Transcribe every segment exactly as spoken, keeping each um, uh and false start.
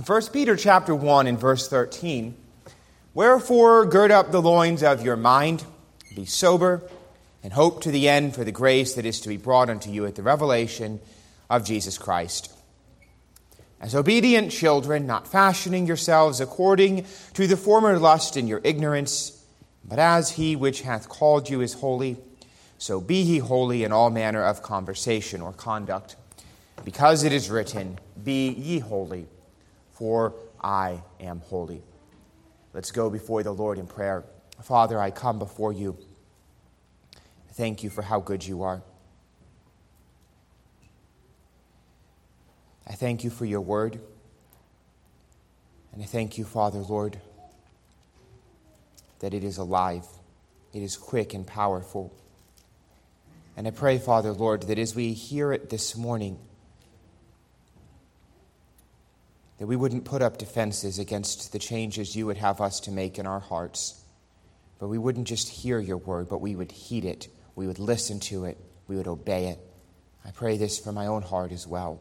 First Peter chapter one and verse thirteen, "Wherefore gird up the loins of your mind, be sober, and hope to the end for the grace that is to be brought unto you at the revelation of Jesus Christ. As obedient children, not fashioning yourselves according to the former lust in your ignorance, but as he which hath called you is holy, so be ye holy in all manner of conversation or conduct. Because it is written, Be ye holy, for I am holy." Let's go before the Lord in prayer. Father, I come before you. Thank you for how good you are. I thank you for your word. And I thank you, Father, Lord, that it is alive. It is quick and powerful. And I pray, Father, Lord, that as we hear it this morning, that we wouldn't put up defenses against the changes you would have us to make in our hearts. But we wouldn't just hear your word, but we would heed it. We would listen to it. We would obey it. I pray this for my own heart as well.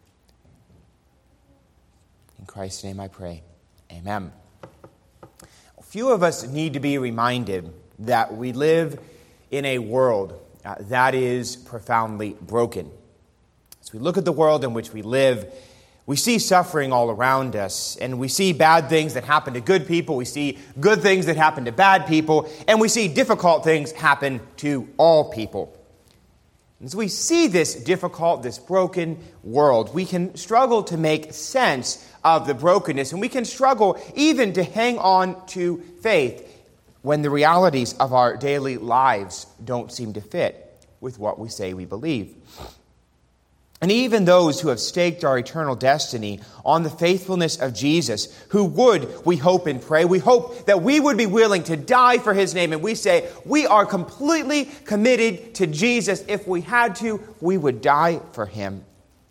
In Christ's name I pray. Amen. Few of us need to be reminded that we live in a world uh, that is profoundly broken. As we look at the world in which we live, we see suffering all around us, and we see bad things that happen to good people, we see good things that happen to bad people, and we see difficult things happen to all people. As we see this difficult, this broken world, we can struggle to make sense of the brokenness, and we can struggle even to hang on to faith when the realities of our daily lives don't seem to fit with what we say we believe. And even those who have staked our eternal destiny on the faithfulness of Jesus, who would, we hope and pray, we hope that we would be willing to die for his name. And we say, we are completely committed to Jesus. If we had to, we would die for him.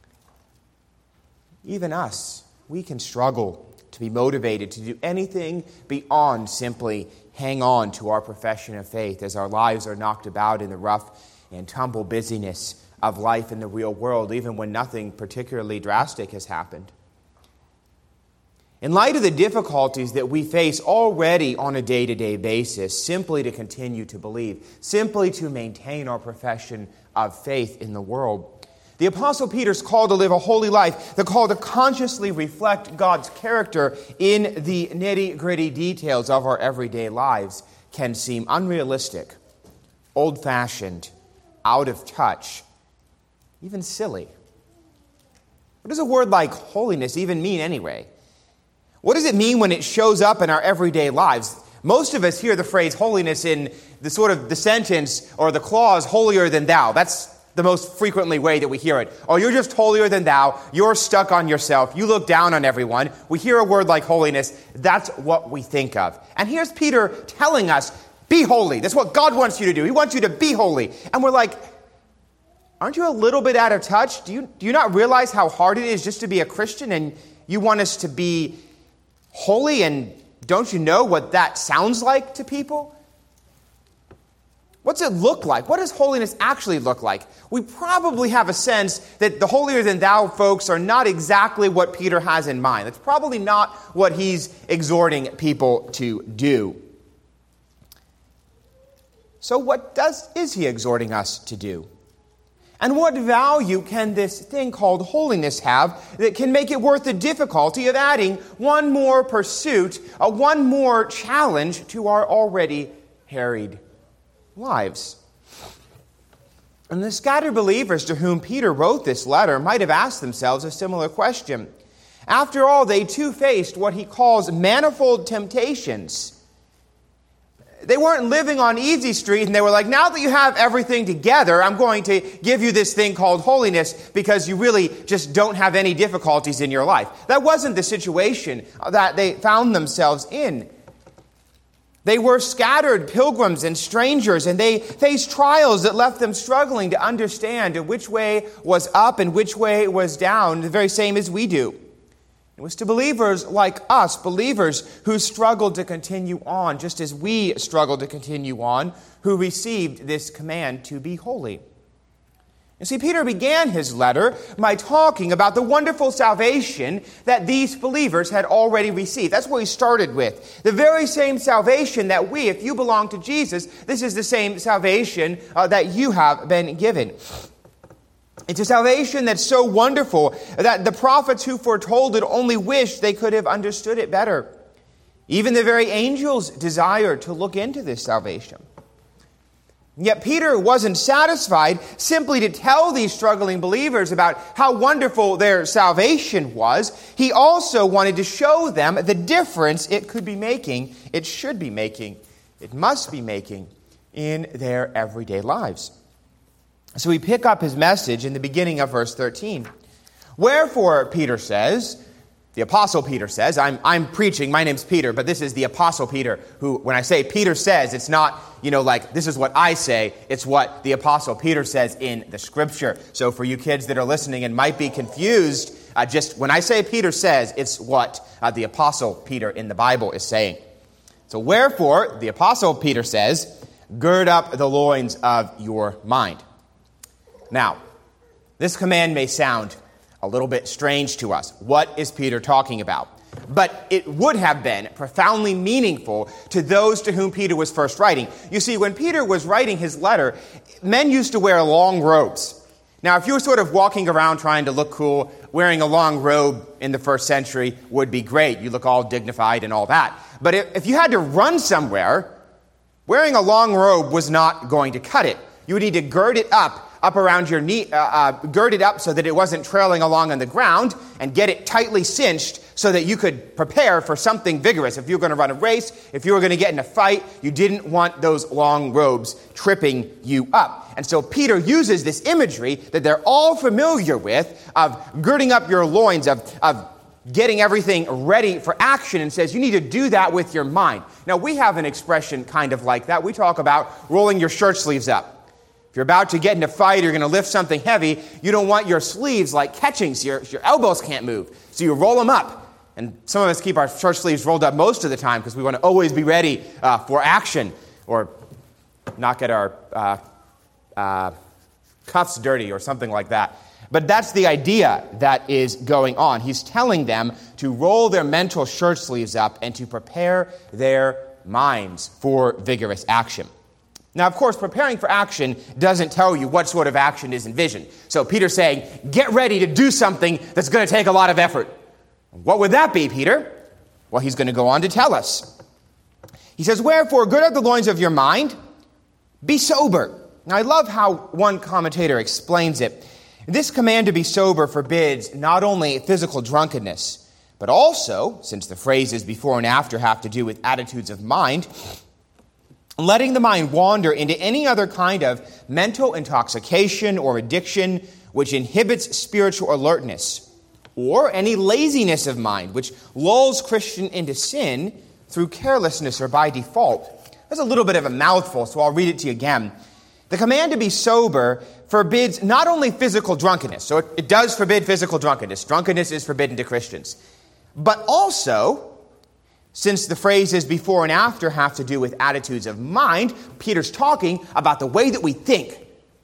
Even us, we can struggle to be motivated to do anything beyond simply hang on to our profession of faith as our lives are knocked about in the rough and tumble busyness of life in the real world, even when nothing particularly drastic has happened. In light of the difficulties that we face already on a day-to-day basis, simply to continue to believe, simply to maintain our profession of faith in the world, the Apostle Peter's call to live a holy life, the call to consciously reflect God's character in the nitty-gritty details of our everyday lives, can seem unrealistic, old-fashioned, out of touch, even silly. What does a word like holiness even mean anyway? What does it mean when it shows up in our everyday lives? Most of us hear the phrase holiness in the sort of the sentence or the clause, holier than thou. That's the most frequently way that we hear it. Oh, you're just holier than thou. You're stuck on yourself. You look down on everyone. We hear a word like holiness. That's what we think of. And here's Peter telling us, be holy. That's what God wants you to do. He wants you to be holy. And we're like, aren't you a little bit out of touch? Do you, do you not realize how hard it is just to be a Christian, and you want us to be holy, and don't you know what that sounds like to people? What's it look like? What does holiness actually look like? We probably have a sense that the holier-than-thou folks are not exactly what Peter has in mind. That's probably not what he's exhorting people to do. So what does is he exhorting us to do? And what value can this thing called holiness have that can make it worth the difficulty of adding one more pursuit, a one more challenge to our already harried lives? And the scattered believers to whom Peter wrote this letter might have asked themselves a similar question. After all, they too faced what he calls manifold temptations. They weren't living on easy street, and they were like, now that you have everything together, I'm going to give you this thing called holiness because you really just don't have any difficulties in your life. That wasn't the situation that they found themselves in. They were scattered pilgrims and strangers, and they faced trials that left them struggling to understand which way was up and which way was down, the very same as we do. It was to believers like us, believers who struggled to continue on, just as we struggled to continue on, who received this command to be holy. You see, Peter began his letter by talking about the wonderful salvation that these believers had already received. That's what he started with. The very same salvation that we, if you belong to Jesus, this is the same salvation uh, that you have been given. It's a salvation that's so wonderful that the prophets who foretold it only wished they could have understood it better. Even the very angels desire to look into this salvation. Yet Peter wasn't satisfied simply to tell these struggling believers about how wonderful their salvation was. He also wanted to show them the difference it could be making, it should be making, it must be making in their everyday lives. So we pick up his message in the beginning of verse thirteen. Wherefore, Peter says, the Apostle Peter says, I'm, I'm preaching, my name's Peter, but this is the Apostle Peter, who, when I say Peter says, it's not, you know, like, this is what I say, it's what the Apostle Peter says in the Scripture. So for you kids that are listening and might be confused, uh, just when I say Peter says, it's what uh, the Apostle Peter in the Bible is saying. So wherefore, the Apostle Peter says, gird up the loins of your mind. Now, this command may sound a little bit strange to us. What is Peter talking about? But it would have been profoundly meaningful to those to whom Peter was first writing. You see, when Peter was writing his letter, men used to wear long robes. Now, if you were sort of walking around trying to look cool, wearing a long robe in the first century would be great. You look all dignified and all that. But if you had to run somewhere, wearing a long robe was not going to cut it. You would need to gird it up up around your knee, uh, uh, gird it up so that it wasn't trailing along on the ground, and get it tightly cinched so that you could prepare for something vigorous. If you were going to run a race, if you were going to get in a fight, you didn't want those long robes tripping you up. And so Peter uses this imagery that they're all familiar with of girding up your loins, of, of getting everything ready for action, and says you need to do that with your mind. Now, we have an expression kind of like that. We talk about rolling your shirt sleeves up. If you're about to get in a fight, you're going to lift something heavy, you don't want your sleeves like catching, so your, your elbows can't move. So you roll them up. And some of us keep our shirt sleeves rolled up most of the time because we want to always be ready uh, for action, or not get our uh, uh, cuffs dirty or something like that. But that's the idea that is going on. He's telling them to roll their mental shirt sleeves up and to prepare their minds for vigorous action. Now, of course, preparing for action doesn't tell you what sort of action is envisioned. So Peter's saying, get ready to do something that's going to take a lot of effort. What would that be, Peter? Well, he's going to go on to tell us. He says, wherefore, gird up the loins of your mind, be sober. Now, I love how one commentator explains it. This command to be sober forbids not only physical drunkenness, but also, since the phrases before and after have to do with attitudes of mind, letting the mind wander into any other kind of mental intoxication or addiction which inhibits spiritual alertness, or any laziness of mind which lulls Christian into sin through carelessness or by default. That's a little bit of a mouthful, so I'll read it to you again. The command to be sober forbids not only physical drunkenness, so it, it does forbid physical drunkenness. Drunkenness is forbidden to Christians. But also, since the phrases before and after have to do with attitudes of mind, Peter's talking about the way that we think.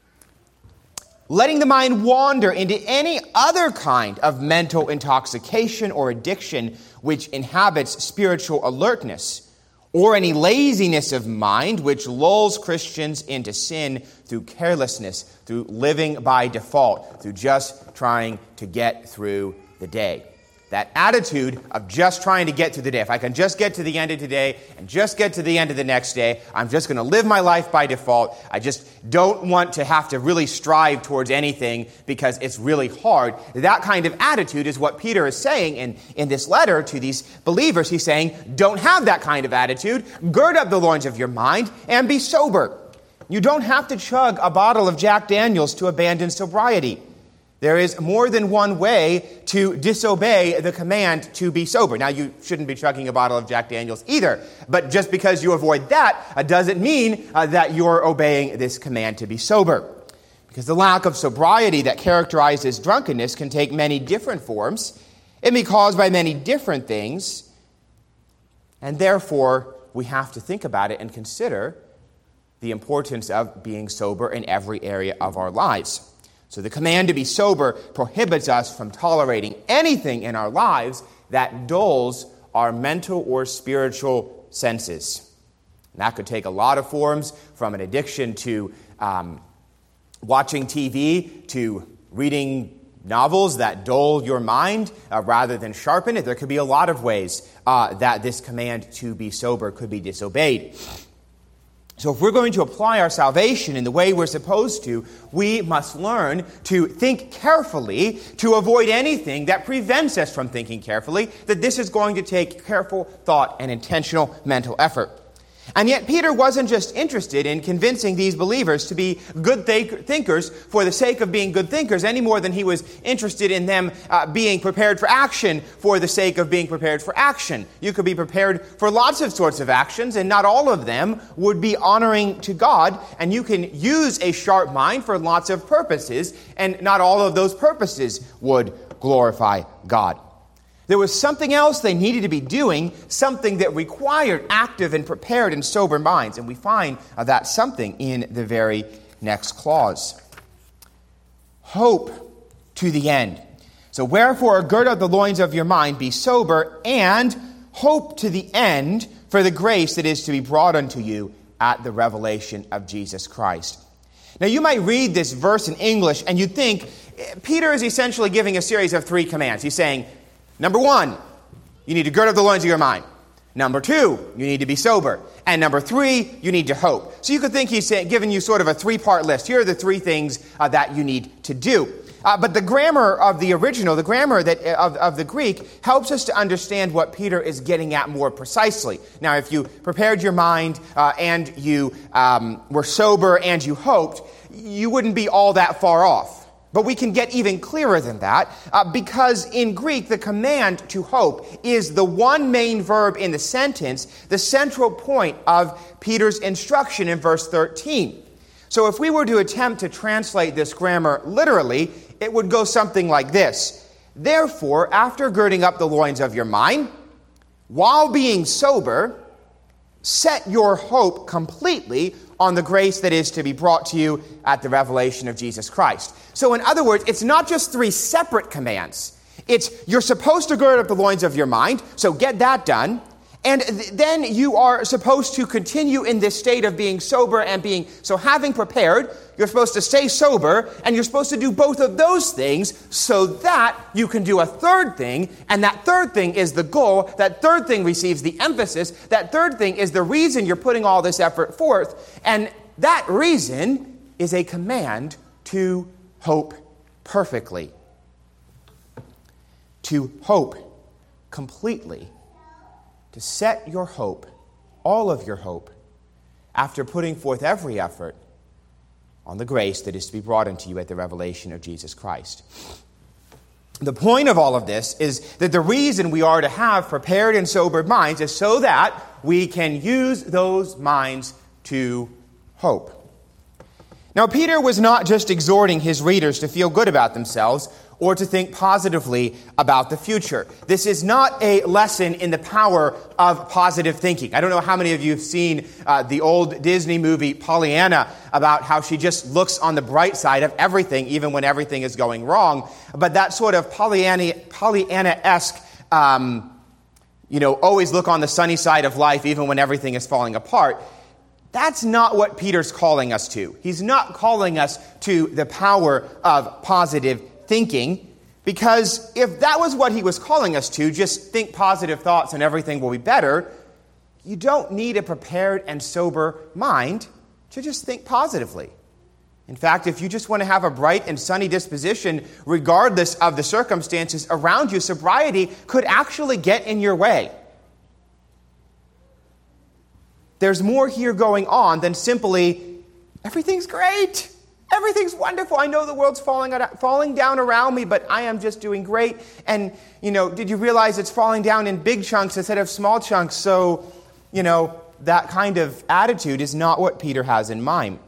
Letting the mind wander into any other kind of mental intoxication or addiction which inhabits spiritual alertness, or any laziness of mind which lulls Christians into sin through carelessness, through living by default, through just trying to get through the day. That attitude of just trying to get through the day. If I can just get to the end of today and just get to the end of the next day, I'm just going to live my life by default. I just don't want to have to really strive towards anything because it's really hard. That kind of attitude is what Peter is saying in, in this letter to these believers. He's saying, don't have that kind of attitude. Gird up the loins of your mind and be sober. You don't have to chug a bottle of Jack Daniels to abandon sobriety. There is more than one way to disobey the command to be sober. Now, you shouldn't be chugging a bottle of Jack Daniels either, but just because you avoid that uh, doesn't mean uh, that you're obeying this command to be sober. Because the lack of sobriety that characterizes drunkenness can take many different forms. It may be caused by many different things, and therefore we have to think about it and consider the importance of being sober in every area of our lives. So the command to be sober prohibits us from tolerating anything in our lives that dulls our mental or spiritual senses. And that could take a lot of forms, from an addiction to um, watching T V to reading novels that dull your mind uh, rather than sharpen it. There could be a lot of ways uh, that this command to be sober could be disobeyed. So if we're going to apply our salvation in the way we're supposed to, we must learn to think carefully to avoid anything that prevents us from thinking carefully, that this is going to take careful thought and intentional mental effort. And yet Peter wasn't just interested in convincing these believers to be good think- thinkers for the sake of being good thinkers any more than he was interested in them uh, being prepared for action for the sake of being prepared for action. You could be prepared for lots of sorts of actions, and not all of them would be honoring to God, and you can use a sharp mind for lots of purposes, and not all of those purposes would glorify God. There was something else they needed to be doing, something that required active and prepared and sober minds. And we find uh, that something in the very next clause. Hope to the end. So wherefore gird up the loins of your mind, be sober, and hope to the end for the grace that is to be brought unto you at the revelation of Jesus Christ. Now you might read this verse in English and you'd think Peter is essentially giving a series of three commands. He's saying, number one, you need to gird up the loins of your mind. Number two, you need to be sober. And number three, you need to hope. So you could think he's saying, giving you sort of a three-part list. Here are the three things uh, that you need to do. Uh, but the grammar of the original, the grammar that of, of the Greek, helps us to understand what Peter is getting at more precisely. Now, if you prepared your mind uh, and you um, were sober and you hoped, you wouldn't be all that far off. But we can get even clearer than that uh, because in Greek, the command to hope is the one main verb in the sentence, the central point of Peter's instruction in verse thirteen. So if we were to attempt to translate this grammar literally, it would go something like this. Therefore, after girding up the loins of your mind, while being sober, set your hope completely on the grace that is to be brought to you at the revelation of Jesus Christ. So in other words, it's not just three separate commands. It's you're supposed to gird up the loins of your mind, so get that done. And th- then you are supposed to continue in this state of being sober and being, so having prepared, you're supposed to stay sober, and you're supposed to do both of those things so that you can do a third thing, and that third thing is the goal, that third thing receives the emphasis, that third thing is the reason you're putting all this effort forth, and that reason is a command to hope perfectly. To hope completely. To set your hope, all of your hope, after putting forth every effort on the grace that is to be brought unto you at the revelation of Jesus Christ. The point of all of this is that the reason we are to have prepared and sober minds is so that we can use those minds to hope. Now, Peter was not just exhorting his readers to feel good about themselves or to think positively about the future. This is not a lesson in the power of positive thinking. I don't know how many of you have seen uh, the old Disney movie Pollyanna, about how she just looks on the bright side of everything, even when everything is going wrong. But that sort of Pollyanna, Pollyanna-esque, um, you know, always look on the sunny side of life, even when everything is falling apart. That's not what Peter's calling us to. He's not calling us to the power of positive thinking, because if that was what he was calling us to, just think positive thoughts and everything will be better, you don't need a prepared and sober mind to just think positively. In fact, if you just want to have a bright and sunny disposition, regardless of the circumstances around you, sobriety could actually get in your way. There's more here going on than simply, everything's great. Everything's wonderful. I know the world's falling out, falling down around me, but I am just doing great. And, you know, did you realize it's falling down in big chunks instead of small chunks? So, you know, that kind of attitude is not what Peter has in mind.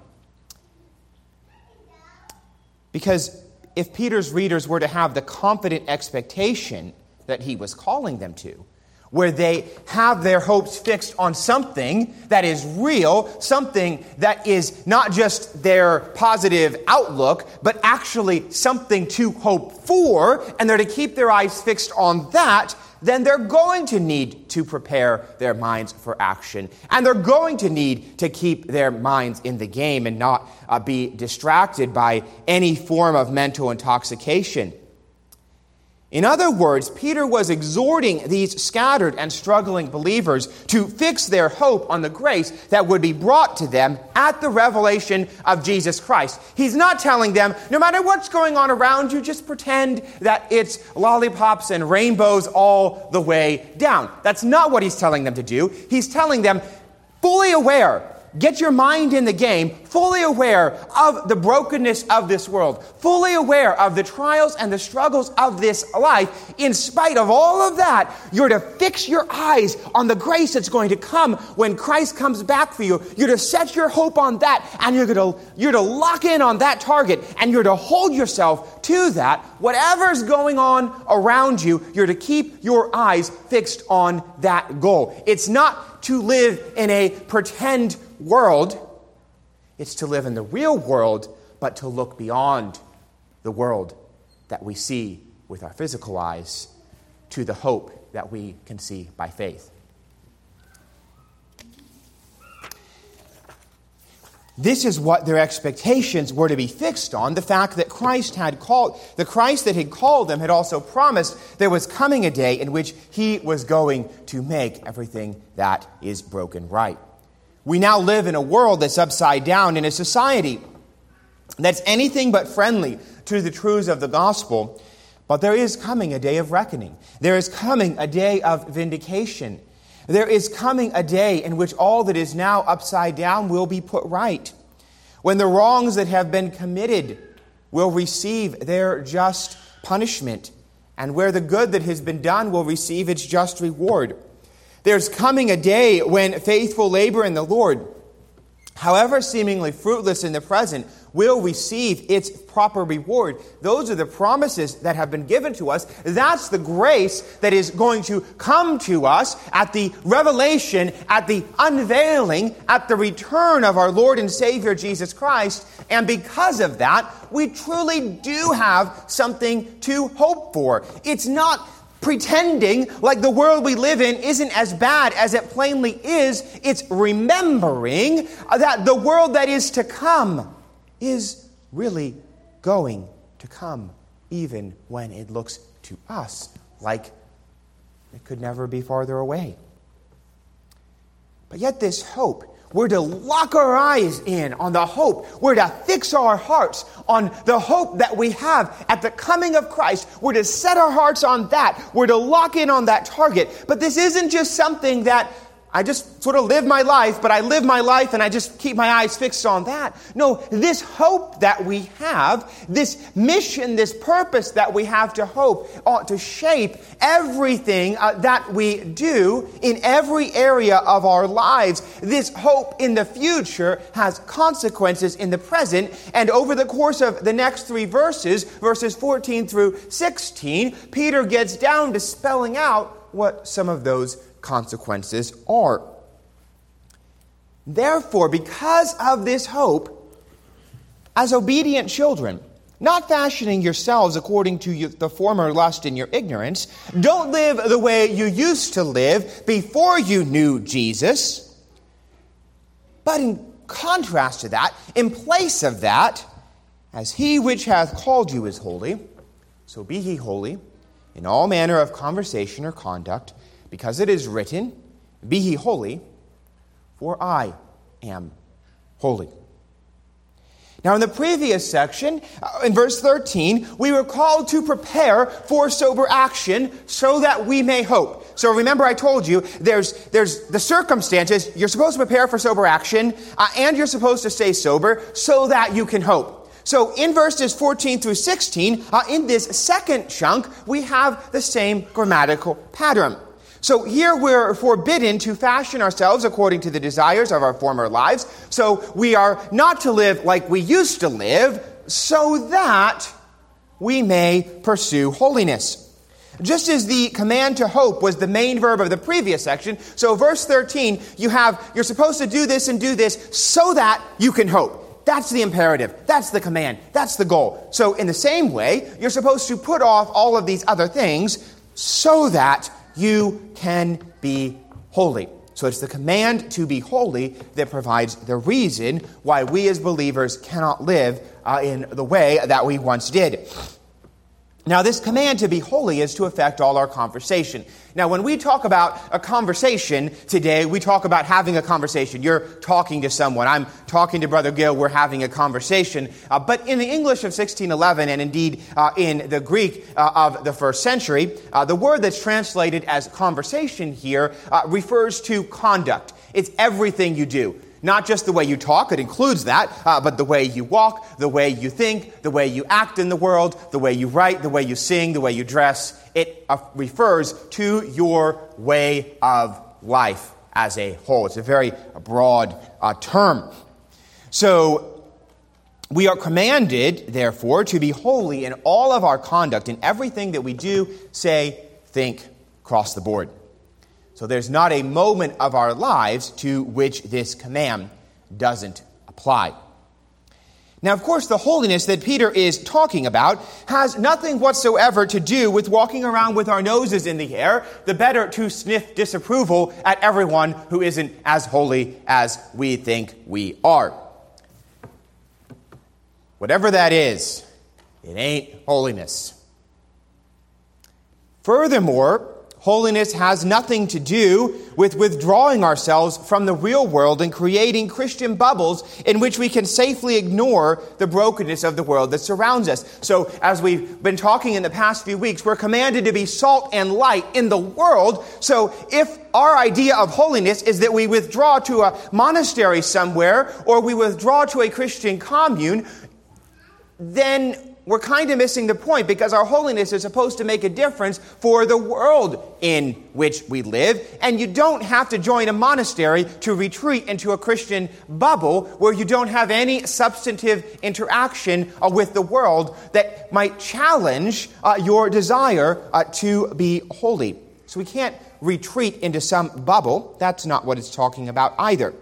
Because if Peter's readers were to have the confident expectation that he was calling them to, where they have their hopes fixed on something that is real, something that is not just their positive outlook, but actually something to hope for, and they're to keep their eyes fixed on that, then they're going to need to prepare their minds for action. And they're going to need to keep their minds in the game and not uh, be distracted by any form of mental intoxication. In other words, Peter was exhorting these scattered and struggling believers to fix their hope on the grace that would be brought to them at the revelation of Jesus Christ. He's not telling them, no matter what's going on around you, just pretend that it's lollipops and rainbows all the way down. That's not what he's telling them to do. He's telling them, fully aware, get your mind in the game, fully aware of the brokenness of this world, fully aware of the trials and the struggles of this life. In spite of all of that, you're to fix your eyes on the grace that's going to come when Christ comes back for you. You're to set your hope on that, and you're going to, you're to lock in on that target, and you're to hold yourself to that. Whatever's going on around you, you're to keep your eyes fixed on that goal. It's not to live in a pretend world. It's to live in the real world, but to look beyond the world that we see with our physical eyes to the hope that we can see by faith. This is what their expectations were to be fixed on. The fact that Christ had called, the Christ that had called them had also promised there was coming a day in which he was going to make everything that is broken right. We now live in a world that's upside down, in a society that's anything but friendly to the truths of the gospel. But there is coming a day of reckoning. There is coming a day of vindication. There is coming a day in which all that is now upside down will be put right. When the wrongs that have been committed will receive their just punishment, and where the good that has been done will receive its just reward. There's coming a day when faithful labor in the Lord, however seemingly fruitless in the present, will receive its proper reward. Those are the promises that have been given to us. That's the grace that is going to come to us at the revelation, at the unveiling, at the return of our Lord and Savior Jesus Christ. And because of that, we truly do have something to hope for. It's not pretending like the world we live in isn't as bad as it plainly is. It's remembering that the world that is to come is really going to come, even when it looks to us like it could never be farther away. But yet this hope, we're to lock our eyes in on the hope. We're to fix our hearts on the hope that we have at the coming of Christ. We're to set our hearts on that. We're to lock in on that target. But this isn't just something that I just sort of live my life, but I live my life and I just keep my eyes fixed on that. No, this hope that we have, this mission, this purpose that we have to hope ought to shape everything uh, that we do in every area of our lives. This hope in the future has consequences in the present, and over the course of the next three verses, verses fourteen through sixteen, Peter gets down to spelling out what some of those consequences are. Therefore, because of this hope, as obedient children, not fashioning yourselves according to the former lust in your ignorance, don't live the way you used to live before you knew Jesus. But in contrast to that, in place of that, as he which hath called you is holy, so be ye holy in all manner of conversation or conduct, because it is written, be ye holy, for I am holy. Now, in the previous section, uh, in verse thirteen, we were called to prepare for sober action so that we may hope. So remember, I told you, there's there's the circumstances. You're supposed to prepare for sober action, uh, and you're supposed to stay sober so that you can hope. So in verses fourteen through sixteen, uh, in this second chunk, we have the same grammatical pattern. So here we're forbidden to fashion ourselves according to the desires of our former lives. So we are not to live like we used to live, so that we may pursue holiness. just as the command to hope was the main verb of the previous section, so verse thirteen, you have, you're supposed to do this and do this so that you can hope. That's the imperative. That's the command. That's the goal. So in the same way, you're supposed to put off all of these other things so that you can be holy. So it's the command to be holy that provides the reason why we as believers cannot live uh, in the way that we once did. Now, this command to be holy is to affect all our conversation. Now, when we talk about a conversation today, we talk about having a conversation. You're talking to someone. I'm talking to Brother Gil. We're having a conversation. Uh, but in the English of sixteen eleven, and indeed uh, in the Greek uh, of the first century, uh, the word that's translated as conversation here uh, refers to conduct. It's everything you do. Not just the way you talk, it includes that, uh, but the way you walk, the way you think, the way you act in the world, the way you write, the way you sing, the way you dress. It uh, refers to your way of life as a whole. It's a very broad uh, term. So we are commanded, therefore, to be holy in all of our conduct, in everything that we do, say, think, across the board. So there's not a moment of our lives to which this command doesn't apply. Now, of course, the holiness that Peter is talking about has nothing whatsoever to do with walking around with our noses in the air, the better to sniff disapproval at everyone who isn't as holy as we think we are. Whatever that is, it ain't holiness. Furthermore, holiness has nothing to do with withdrawing ourselves from the real world and creating Christian bubbles in which we can safely ignore the brokenness of the world that surrounds us. So, as we've been talking in the past few weeks, we're commanded to be salt and light in the world. So, if our idea of holiness is that we withdraw to a monastery somewhere or we withdraw to a Christian commune, then we're kind of missing the point, because our holiness is supposed to make a difference for the world in which we live. And you don't have to join a monastery to retreat into a Christian bubble where you don't have any substantive interaction uh, with the world that might challenge uh, your desire uh, to be holy. So we can't retreat into some bubble. That's not what it's talking about either.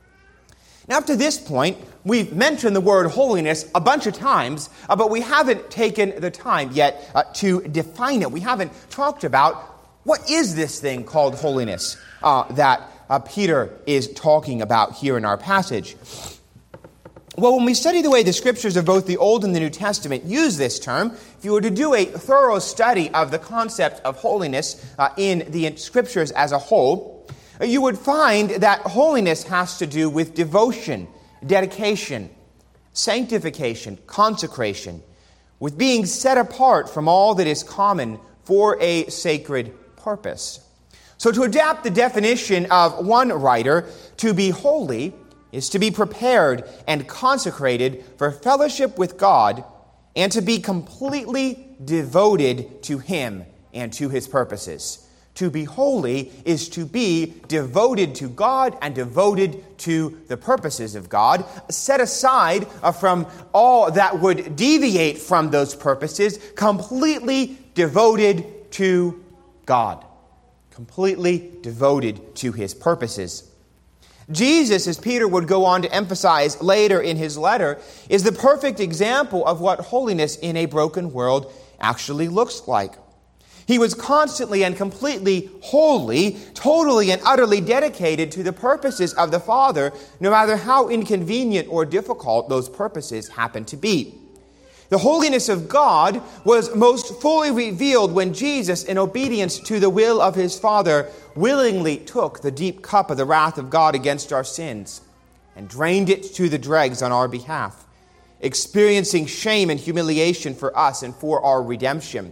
Now, up to this point, we've mentioned the word holiness a bunch of times, uh, but we haven't taken the time yet uh, to define it. We haven't talked about what is this thing called holiness uh, that uh, Peter is talking about here in our passage. Well, when we study the way the Scriptures of both the Old and the New Testament use this term, if you were to do a thorough study of the concept of holiness uh, in the Scriptures as a whole, you would find that holiness has to do with devotion, dedication, sanctification, consecration, with being set apart from all that is common for a sacred purpose. So to adapt the definition of one writer, to be holy is to be prepared and consecrated for fellowship with God and to be completely devoted to Him and to His purposes. To be holy is to be devoted to God and devoted to the purposes of God, set aside from all that would deviate from those purposes, completely devoted to God, completely devoted to His purposes. Jesus, as Peter would go on to emphasize later in his letter, is the perfect example of what holiness in a broken world actually looks like. He was constantly and completely holy, totally and utterly dedicated to the purposes of the Father, no matter how inconvenient or difficult those purposes happened to be. The holiness of God was most fully revealed when Jesus, in obedience to the will of His Father, willingly took the deep cup of the wrath of God against our sins and drained it to the dregs on our behalf, experiencing shame and humiliation for us and for our redemption.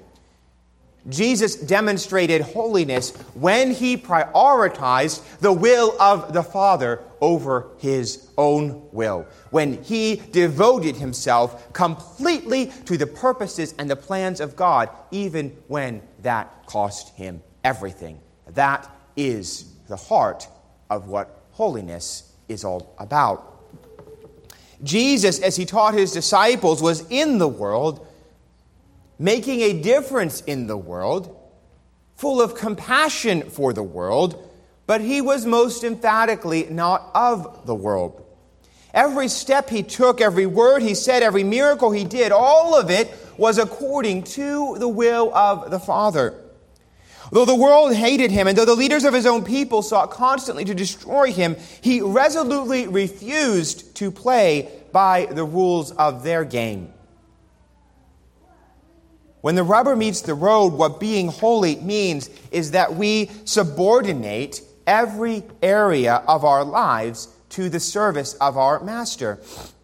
Jesus demonstrated holiness when He prioritized the will of the Father over His own will, when He devoted Himself completely to the purposes and the plans of God, even when that cost Him everything. That is the heart of what holiness is all about. Jesus, as He taught His disciples, was in the world, making a difference in the world, full of compassion for the world, but he was most emphatically not of the world. Every step he took, every word he said, every miracle he did, all of it was according to the will of the Father. Though the world hated him, and though the leaders of his own people sought constantly to destroy him, he resolutely refused to play by the rules of their game. When the rubber meets the road, what being holy means is that we subordinate every area of our lives to the service of our Master.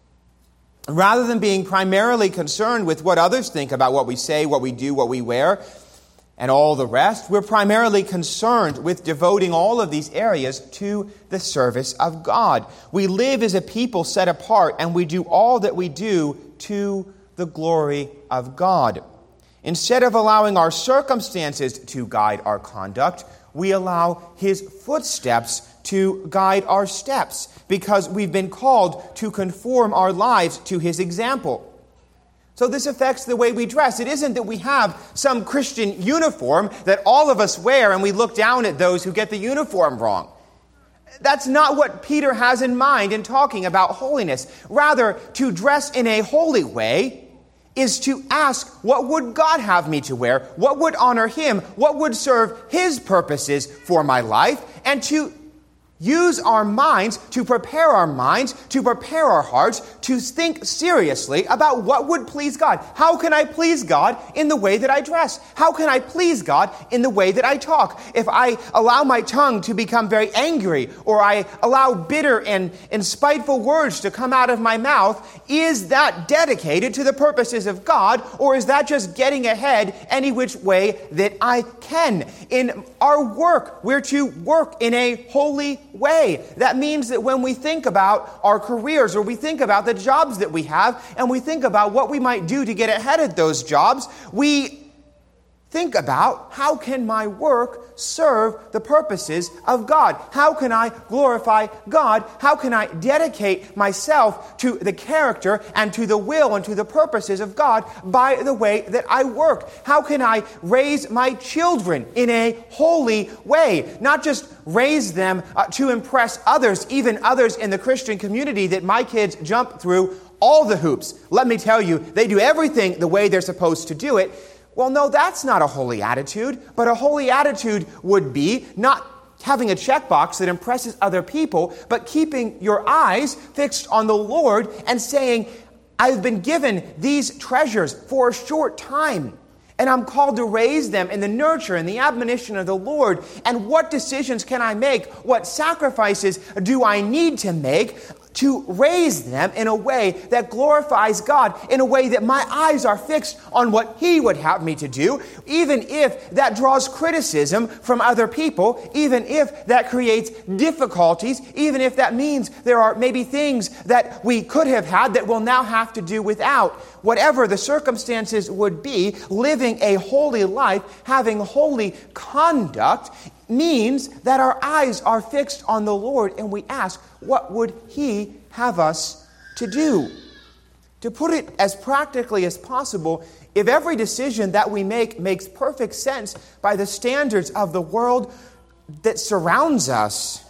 Rather than being primarily concerned with what others think about what we say, what we do, what we wear, and all the rest, we're primarily concerned with devoting all of these areas to the service of God. We live as a people set apart, and we do all that we do to the glory of God. Instead of allowing our circumstances to guide our conduct, we allow His footsteps to guide our steps, because we've been called to conform our lives to His example. So this affects the way we dress. It isn't that we have some Christian uniform that all of us wear and we look down at those who get the uniform wrong. That's not what Peter has in mind in talking about holiness. Rather, to dress in a holy way is to ask, what would God have me to wear? What would honor Him? What would serve His purposes for my life? And to use our minds, to prepare our minds, to prepare our hearts, to think seriously about what would please God. How can I please God in the way that I dress? How can I please God in the way that I talk? If I allow my tongue to become very angry, or I allow bitter and, and spiteful words to come out of my mouth, is that dedicated to the purposes of God, or is that just getting ahead any which way that I can? In our work, we're to work in a holy way. That means that when we think about our careers, or we think about the jobs that we have, and we think about what we might do to get ahead at those jobs, we think about, how can my work serve the purposes of God? How can I glorify God? How can I dedicate myself to the character and to the will and to the purposes of God by the way that I work? How can I raise my children in a holy way? Not just raise them uh, to impress others, even others in the Christian community, that my kids jump through all the hoops. Let me tell you, they do everything the way they're supposed to do it. Well, no, that's not a holy attitude, but a holy attitude would be not having a checkbox that impresses other people, but keeping your eyes fixed on the Lord and saying, I've been given these treasures for a short time, and I'm called to raise them in the nurture and the admonition of the Lord. And what decisions can I make? What sacrifices do I need to make to raise them in a way that glorifies God, in a way that my eyes are fixed on what He would have me to do, even if that draws criticism from other people, even if that creates difficulties, even if that means there are maybe things that we could have had that we'll now have to do without. Whatever the circumstances would be, living a holy life, having holy conduct, means that our eyes are fixed on the Lord, and we ask, what would He have us to do? To put it as practically as possible, if every decision that we make makes perfect sense by the standards of the world that surrounds us,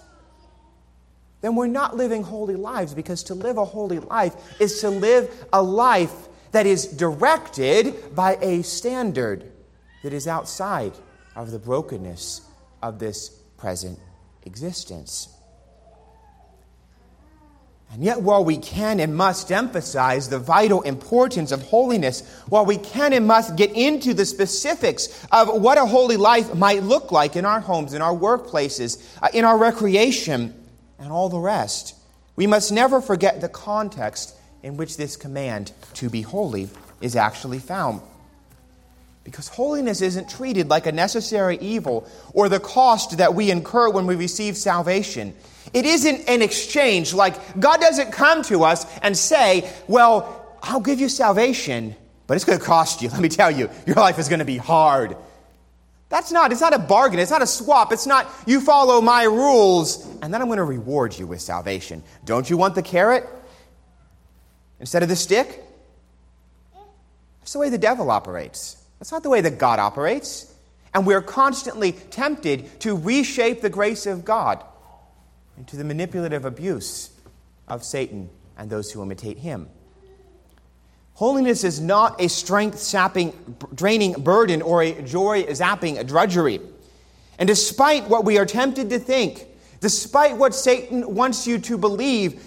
then we're not living holy lives, because to live a holy life is to live a life that is directed by a standard that is outside of the brokenness of this present existence. And yet, while we can and must emphasize the vital importance of holiness, while we can and must get into the specifics of what a holy life might look like in our homes, in our workplaces, uh, in our recreation, and all the rest, we must never forget the context in which this command to be holy is actually found. Because holiness isn't treated like a necessary evil or the cost that we incur when we receive salvation. It isn't an exchange. Like, God doesn't come to us and say, well, I'll give you salvation, but it's going to cost you. Let me tell you, your life is going to be hard. That's not, it's not a bargain. It's not a swap. It's not, you follow my rules, and then I'm going to reward you with salvation. Don't you want the carrot instead of the stick? That's the way the devil operates. That's not the way that God operates. And we're constantly tempted to reshape the grace of God into the manipulative abuse of Satan and those who imitate him. Holiness is not a strength-sapping, draining burden or a joy-zapping drudgery. And despite what we are tempted to think, despite what Satan wants you to believe,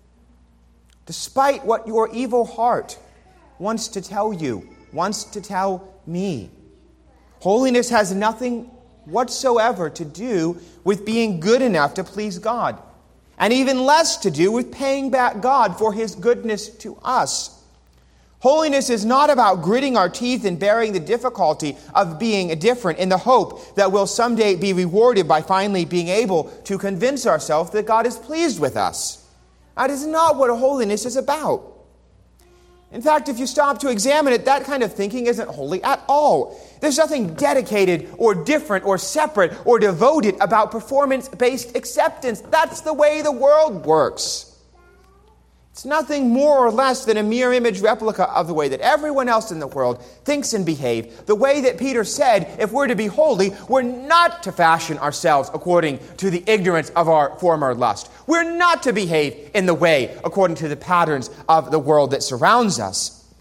despite what your evil heart wants to tell you, wants to tell me, holiness has nothing whatsoever to do with being good enough to please God, and even less to do with paying back God for his goodness to us. Holiness is not about gritting our teeth and bearing the difficulty of being different in the hope that we'll someday be rewarded by finally being able to convince ourselves that God is pleased with us. That is not what holiness is about. In fact, if you stop to examine it, that kind of thinking isn't holy at all. There's nothing dedicated or different or separate or devoted about performance-based acceptance. That's the way the world works. It's nothing more or less than a mirror image replica of the way that everyone else in the world thinks and behaves. The way that Peter said, if we're to be holy, we're not to fashion ourselves according to the ignorance of our former lust. We're not to behave in the way according to the patterns of the world that surrounds us.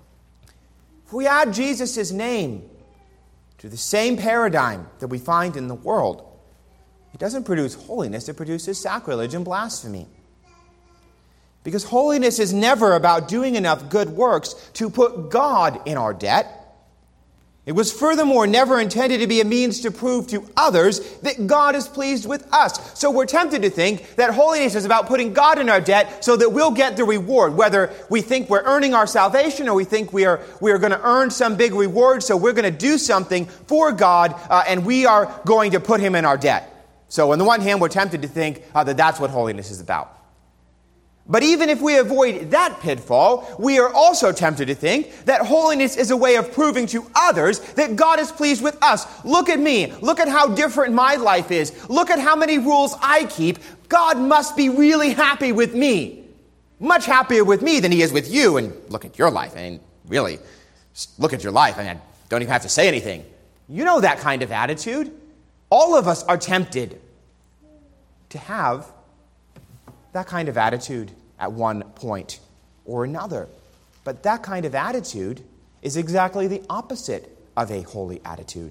If we add Jesus' name to the same paradigm that we find in the world, it doesn't produce holiness, it produces sacrilege and blasphemy. Because holiness is never about doing enough good works to put God in our debt. It was furthermore never intended to be a means to prove to others that God is pleased with us. So we're tempted to think that holiness is about putting God in our debt so that we'll get the reward, whether we think we're earning our salvation or we think we are, we are going to earn some big reward, so we're going to do something for God uh, and we are going to put him in our debt. So on the one hand, we're tempted to think uh, that that's what holiness is about. But even if we avoid that pitfall, we are also tempted to think that holiness is a way of proving to others that God is pleased with us. Look at me. Look at how different my life is. Look at how many rules I keep. God must be really happy with me. Much happier with me than he is with you. And look at your life. I mean, really, look at your life. I mean, I don't even have to say anything. You know that kind of attitude. All of us are tempted to have that kind of attitude at one point or another. But that kind of attitude is exactly the opposite of a holy attitude.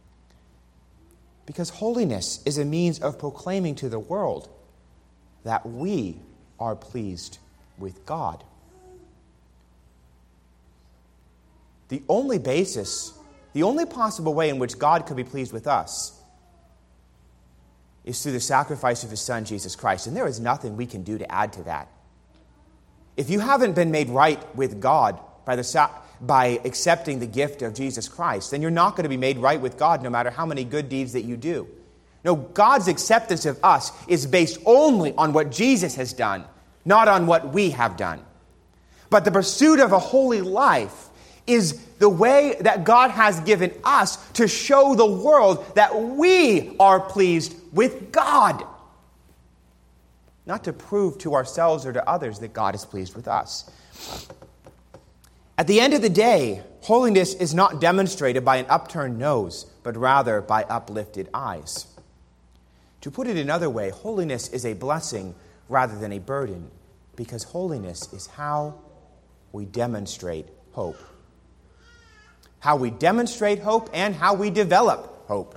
Because holiness is a means of proclaiming to the world that we are pleased with God. The only basis, the only possible way in which God could be pleased with us is through the sacrifice of his Son, Jesus Christ. And there is nothing we can do to add to that. If you haven't been made right with God by, the, by accepting the gift of Jesus Christ, then you're not going to be made right with God no matter how many good deeds that you do. No, God's acceptance of us is based only on what Jesus has done, not on what we have done. But the pursuit of a holy life is the way that God has given us to show the world that we are pleased with God. Not to prove to ourselves or to others that God is pleased with us. At the end of the day, holiness is not demonstrated by an upturned nose, but rather by uplifted eyes. To put it another way, holiness is a blessing rather than a burden, because holiness is how we demonstrate hope. How we demonstrate hope and how we develop hope.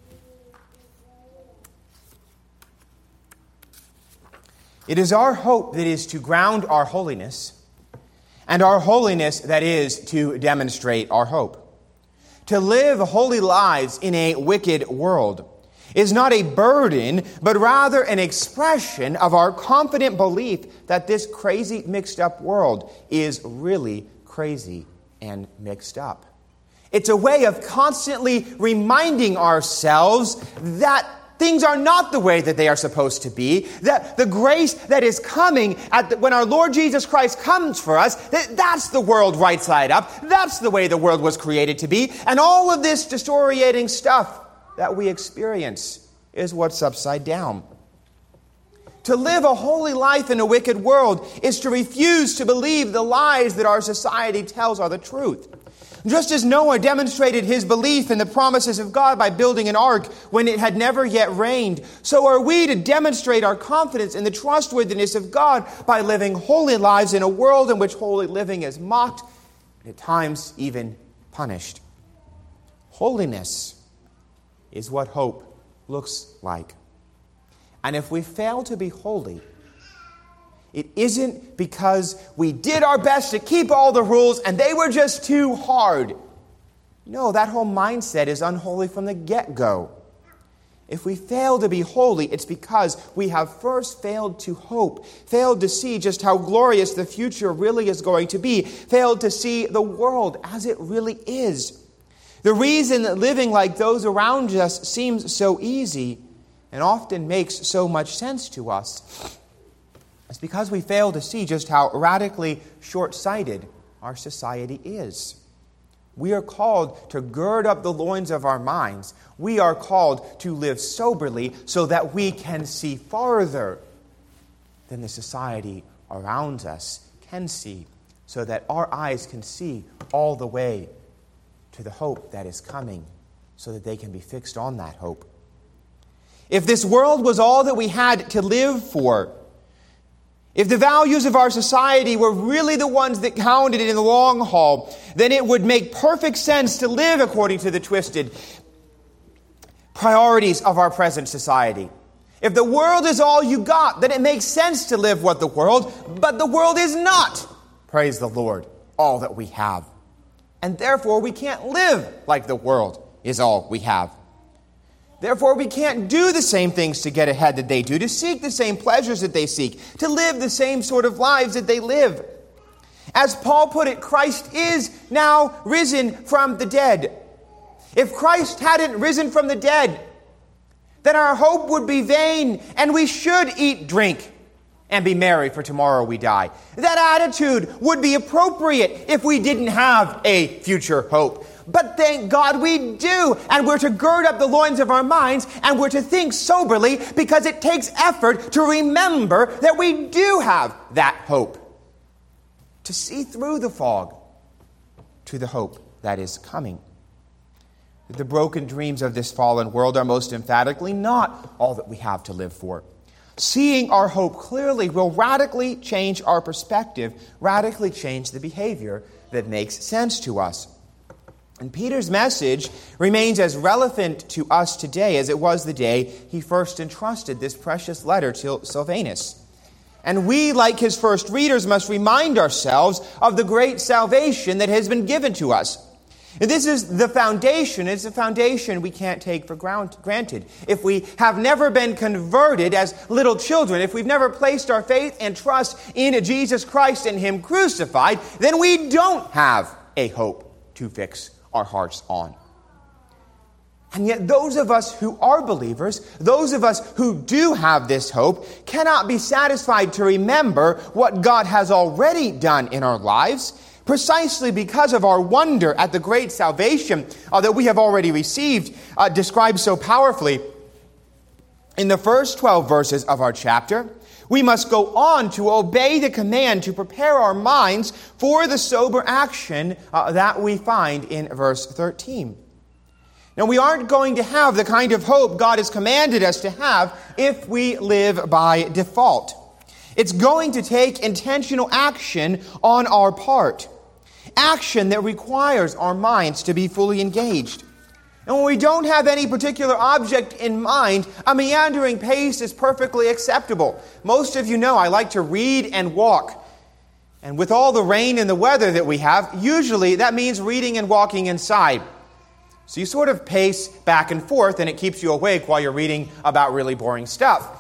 It is our hope that is to ground our holiness, and our holiness that is to demonstrate our hope. To live holy lives in a wicked world is not a burden, but rather an expression of our confident belief that this crazy, mixed-up world is really crazy and mixed up. It's a way of constantly reminding ourselves that things are not the way that they are supposed to be, that the grace that is coming at the, when our Lord Jesus Christ comes for us, that that's the world right side up. That's the way the world was created to be. And all of this disorientating stuff that we experience is what's upside down. To live a holy life in a wicked world is to refuse to believe the lies that our society tells are the truth. Just as Noah demonstrated his belief in the promises of God by building an ark when it had never yet rained, so are we to demonstrate our confidence in the trustworthiness of God by living holy lives in a world in which holy living is mocked and at times even punished. Holiness is what hope looks like. And if we fail to be holy, it isn't because we did our best to keep all the rules and they were just too hard. No, that whole mindset is unholy from the get-go. If we fail to be holy, it's because we have first failed to hope, failed to see just how glorious the future really is going to be, failed to see the world as it really is. The reason that living like those around us seems so easy and often makes so much sense to us it's because we fail to see just how radically short-sighted our society is. We are called to gird up the loins of our minds. We are called to live soberly so that we can see farther than the society around us can see, so that our eyes can see all the way to the hope that is coming, so that they can be fixed on that hope. If this world was all that we had to live for, if the values of our society were really the ones that counted in the long haul, then it would make perfect sense to live according to the twisted priorities of our present society. If the world is all you got, then it makes sense to live what the world, but the world is not, praise the Lord, all that we have. And therefore we can't live like the world is all we have. Therefore, we can't do the same things to get ahead that they do, to seek the same pleasures that they seek, to live the same sort of lives that they live. As Paul put it, Christ is now risen from the dead. If Christ hadn't risen from the dead, then our hope would be vain, and we should eat, drink, and be merry, for tomorrow we die. That attitude would be appropriate if we didn't have a future hope. But thank God we do, and we're to gird up the loins of our minds, and we're to think soberly, because it takes effort to remember that we do have that hope. To see through the fog to the hope that is coming. The broken dreams of this fallen world are most emphatically not all that we have to live for. Seeing our hope clearly will radically change our perspective, radically change the behavior that makes sense to us. And Peter's message remains as relevant to us today as it was the day he first entrusted this precious letter to Silvanus. And we, like his first readers, must remind ourselves of the great salvation that has been given to us. And this is the foundation. It's a foundation we can't take for granted. If we have never been converted as little children, if we've never placed our faith and trust in Jesus Christ and Him crucified, then we don't have a hope to fix our hearts on. And yet those of us who are believers, those of us who do have this hope, cannot be satisfied to remember what God has already done in our lives, precisely because of our wonder at the great salvation uh, that we have already received, uh, described so powerfully in the first twelve verses of our chapter. We must go on to obey the command to prepare our minds for the sober action uh, that we find in verse thirteen. Now, we aren't going to have the kind of hope God has commanded us to have if we live by default. It's going to take intentional action on our part. Action that requires our minds to be fully engaged. And when we don't have any particular object in mind, a meandering pace is perfectly acceptable. Most of you know I like to read and walk. And with all the rain and the weather that we have, usually that means reading and walking inside. So you sort of pace back and forth, and it keeps you awake while you're reading about really boring stuff.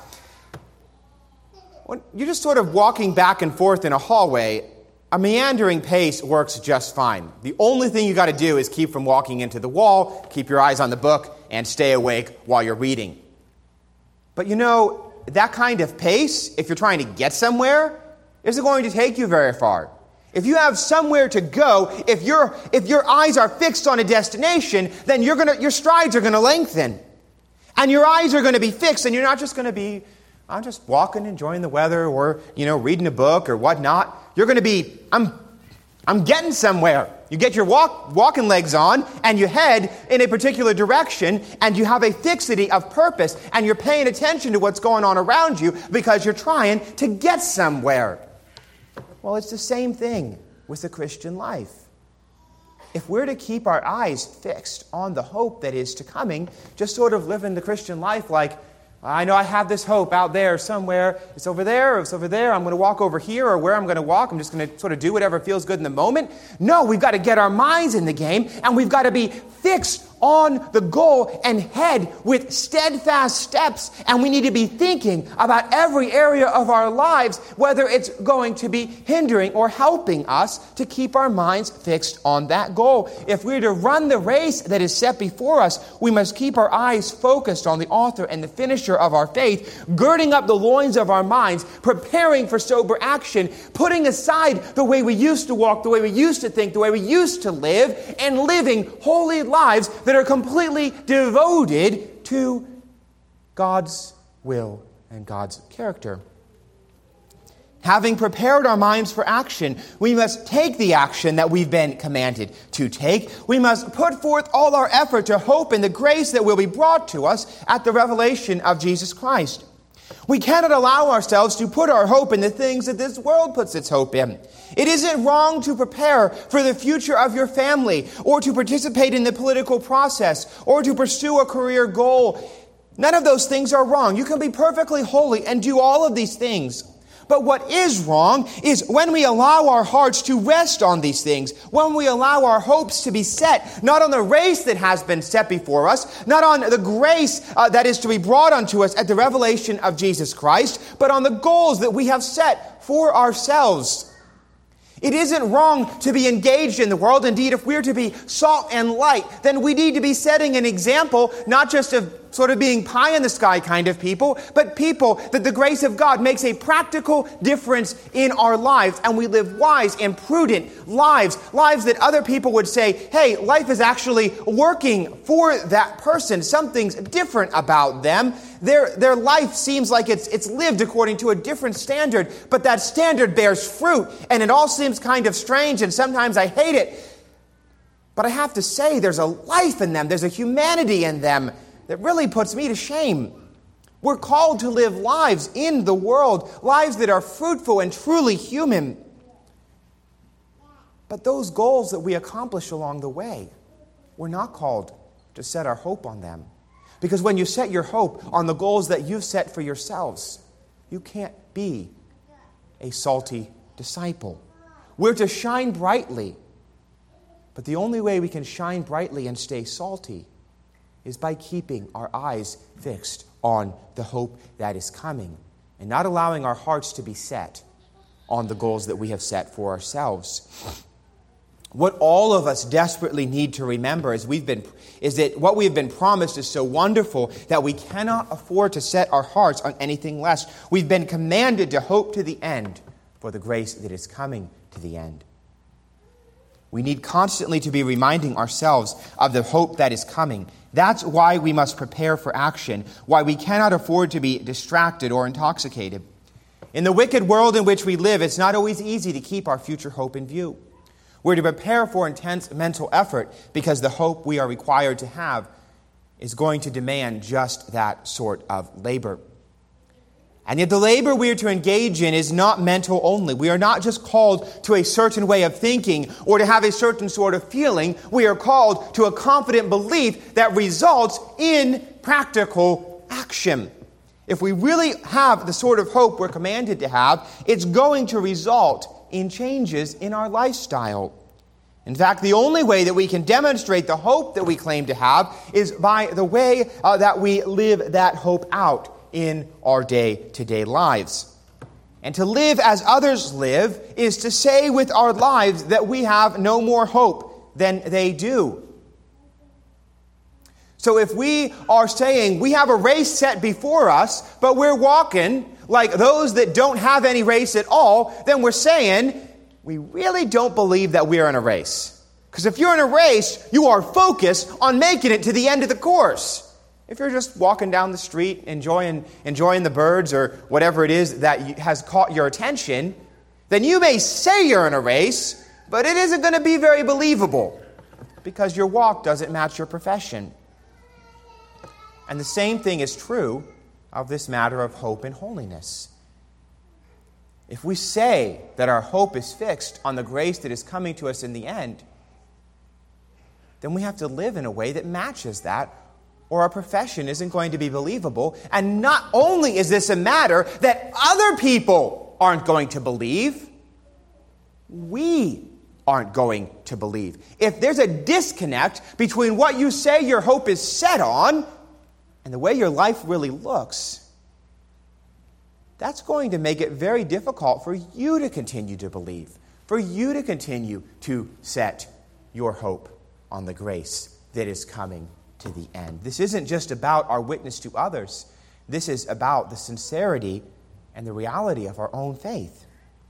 When you're just sort of walking back and forth in a hallway, a meandering pace works just fine. The only thing you got to do is keep from walking into the wall, keep your eyes on the book, and stay awake while you're reading. But you know, that kind of pace, if you're trying to get somewhere, isn't going to take you very far. If you have somewhere to go, if your if your eyes are fixed on a destination, then you're gonna your strides are gonna lengthen. And your eyes are gonna be fixed, and you're not just gonna be I'm just walking, enjoying the weather, or, you know, reading a book or whatnot. You're going to be, I'm, I'm getting somewhere. You get your walk, walking legs on, and you head in a particular direction, and you have a fixity of purpose, and you're paying attention to what's going on around you because you're trying to get somewhere. Well, it's the same thing with the Christian life. If we're to keep our eyes fixed on the hope that is to coming, just sort of living the Christian life like, I know I have this hope out there somewhere. It's over there, or it's over there. I'm going to walk over here, or where I'm going to walk. I'm just going to sort of do whatever feels good in the moment. No, we've got to get our minds in the game, and we've got to be fixed on the goal and head with steadfast steps. And we need to be thinking about every area of our lives, whether it's going to be hindering or helping us to keep our minds fixed on that goal. If we're to run the race that is set before us, we must keep our eyes focused on the author and the finisher of our faith, girding up the loins of our minds, preparing for sober action, putting aside the way we used to walk, the way we used to think, the way we used to live, and living holy lives that are completely devoted to God's will and God's character. Having prepared our minds for action, we must take the action that we've been commanded to take. We must put forth all our effort to hope in the grace that will be brought to us at the revelation of Jesus Christ. We cannot allow ourselves to put our hope in the things that this world puts its hope in. It isn't wrong to prepare for the future of your family, or to participate in the political process, or to pursue a career goal. None of those things are wrong. You can be perfectly holy and do all of these things. But what is wrong is when we allow our hearts to rest on these things, when we allow our hopes to be set, not on the race that has been set before us, not on the grace uh, that is to be brought unto us at the revelation of Jesus Christ, but on the goals that we have set for ourselves. It isn't wrong to be engaged in the world. Indeed, if we're to be salt and light, then we need to be setting an example, not just of sort of being pie-in-the-sky kind of people, but people that the grace of God makes a practical difference in our lives, and we live wise and prudent lives, lives that other people would say, hey, life is actually working for that person. Something's different about them. Their, their life seems like it's, it's lived according to a different standard, but that standard bears fruit, and it all seems kind of strange, and sometimes I hate it. But I have to say, there's a life in them, there's a humanity in them that really puts me to shame. We're called to live lives in the world, lives that are fruitful and truly human. But those goals that we accomplish along the way, we're not called to set our hope on them. Because when you set your hope on the goals that you've set for yourselves, you can't be a salty disciple. We're to shine brightly. But the only way we can shine brightly and stay salty is by keeping our eyes fixed on the hope that is coming and not allowing our hearts to be set on the goals that we have set for ourselves. What all of us desperately need to remember is we've been is that what we have been promised is so wonderful that we cannot afford to set our hearts on anything less. We've been commanded to hope to the end for the grace that is coming to the end. We need constantly to be reminding ourselves of the hope that is coming. That's why we must prepare for action, why we cannot afford to be distracted or intoxicated. In the wicked world in which we live, it's not always easy to keep our future hope in view. We're to prepare for intense mental effort because the hope we are required to have is going to demand just that sort of labor. And yet the labor we are to engage in is not mental only. We are not just called to a certain way of thinking or to have a certain sort of feeling. We are called to a confident belief that results in practical action. If we really have the sort of hope we're commanded to have, it's going to result in changes in our lifestyle. In fact, the only way that we can demonstrate the hope that we claim to have is by the way uh, that we live that hope out in our day-to-day lives. And to live as others live is to say with our lives that we have no more hope than they do. So if we are saying we have a race set before us, but we're walking like those that don't have any race at all, then we're saying we really don't believe that we are in a race. Because if you're in a race, you are focused on making it to the end of the course. If you're just walking down the street, enjoying enjoying the birds or whatever it is that has caught your attention, then you may say you're in a race, but it isn't going to be very believable because your walk doesn't match your profession. And the same thing is true of this matter of hope and holiness. If we say that our hope is fixed on the grace that is coming to us in the end, then we have to live in a way that matches that, or our profession isn't going to be believable. And not only is this a matter that other people aren't going to believe, we aren't going to believe. If there's a disconnect between what you say your hope is set on and the way your life really looks, that's going to make it very difficult for you to continue to believe, for you to continue to set your hope on the grace that is coming to the end. This isn't just about our witness to others. This is about the sincerity and the reality of our own faith.